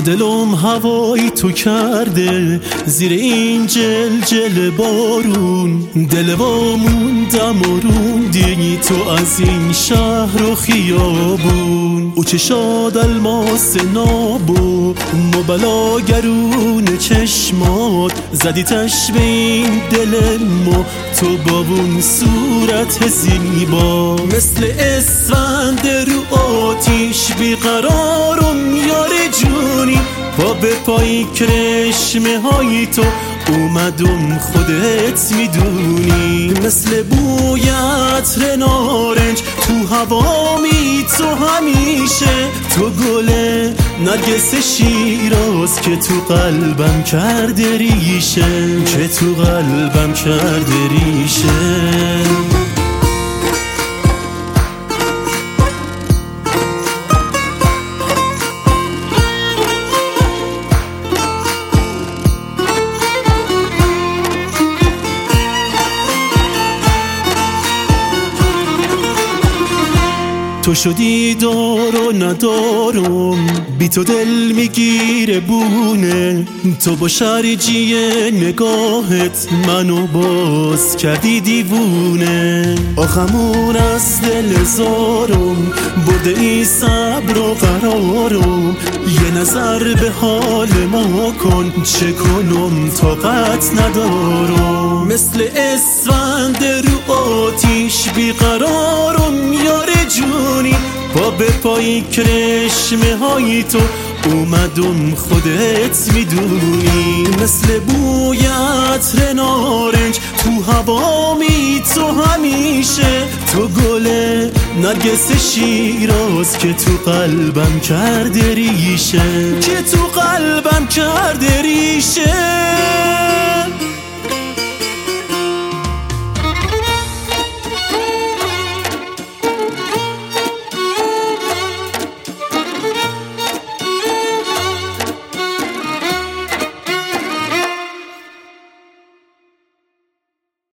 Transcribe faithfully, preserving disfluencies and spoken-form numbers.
دلم هوای تو کرده زیر این جلجل بارون، دل با موندم و روندی تو از این شهر و خیابون. او چشاد الماس نابو مبلاگرون چشمات، زدی تش به این دل ما تو با اون صورت زیبا. مثل اسفند رو آتیش بیقرارم یار جونی، پا به پای کرشمه های تو اومدم خودت میدونی. مثل بوی عطر نارنج تو هوامی تو همیشه، تو گل نرگس شیراز که تو قلبم کرده ریشه، که تو قلبم کرده ریشه. تو شدی دار و ندارم، بی تو دل میگیره بونه. تو با شرجی نگاهت منو باز کردی دیوونه. آخمون از دل زارم برده ای صبر و قرارم، یه نظر به حال ما کن چه کنم طاقت ندارم. مثل اسفند رو آتیش بیقرارم یار جونی، پا به پای کرشمه های تو اومدم خودت میدونی. مثل بوی عطر نارنج تو هوامی تو همیشه، تو گل نرگس شیراز که تو قلبم کرده ریشه، که تو قلبم کرده ریشه.